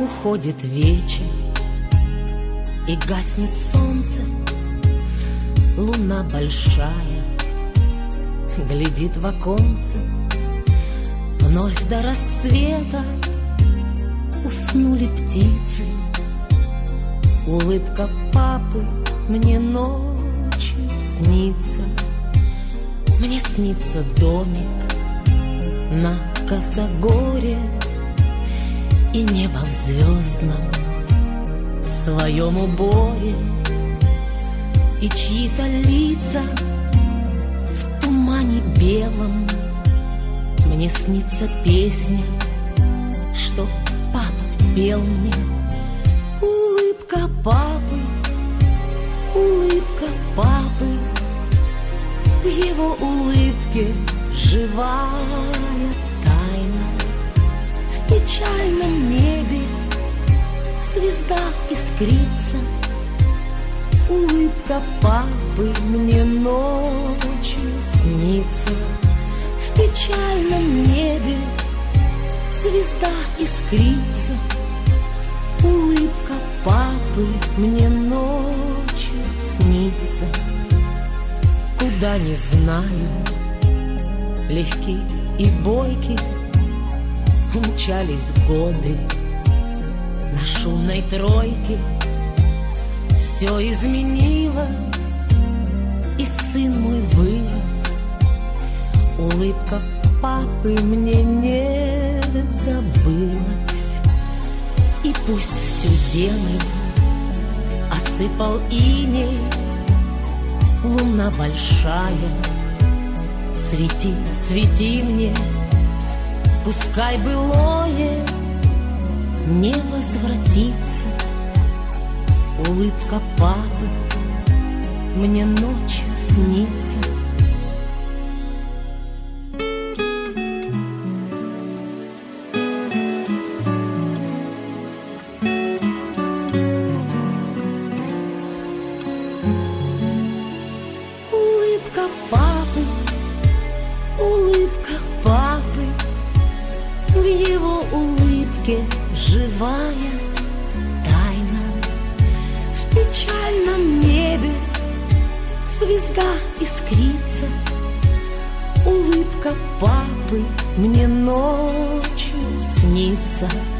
Уходит вечер, и гаснет солнце. Луна большая глядит в оконце. Вновь до рассвета уснули птицы. Улыбка папы мне ночью снится. Мне снится домик на косогоре и небо в звездном своем уборе, и чьи-то лица в тумане белом. Мне снится песня, что папа пел мне. Улыбка папы, улыбка папы, в его улыбке живая тайна. В печальном небе звезда искрится. Улыбка папы мне ночью снится. В печальном небе звезда искрится. Улыбка папы мне ночью снится. Куда не знаю, легки и бойки умчались годы на шумной тройке. Все изменилось, и сын мой вырос. Улыбка папы мне не забылась. И пусть всю землю осыпал иней, луна большая, свети, свети мне. Пускай былое не возвратится. Улыбка папы мне ночью снится. Улыбка папы, улыбка папы, в его улыбке живая тайна. В печальном небе звезда искрится. Улыбка папы мне ночью снится.